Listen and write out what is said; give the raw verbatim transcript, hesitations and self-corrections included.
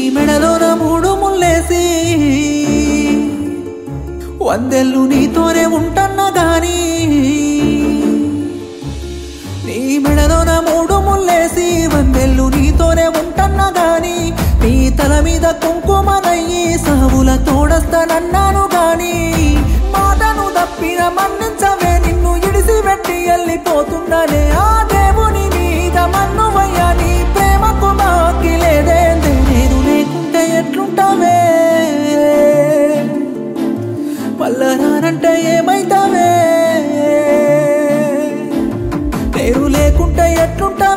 మెడలోన మూడు ముల్లేసి వందెల్లు నీతోనే ఉంటన్నా గాని నీ మెడలోన మూడు ముల్లేసి వందెల్లు నీతోనే ఉంటన్నా గాని నీ తల మీద కుంకుమనయ్యి సావుల తోడస్తానన్నాను గాని మాటను తప్పిన మన్నించవే నిన్ను ఇడిసి పెట్టి వెళ్ళిపోతున్నానే ఆ దేవుని మీద మన్నువయ్యా నీ ప్రేమకు మాకి లేదేందే నేను లేకుంటే ఎట్లుంటావే మళ్ళా రానంటే ఏమైతావే నేను లేకుంటే ఎట్లుంటా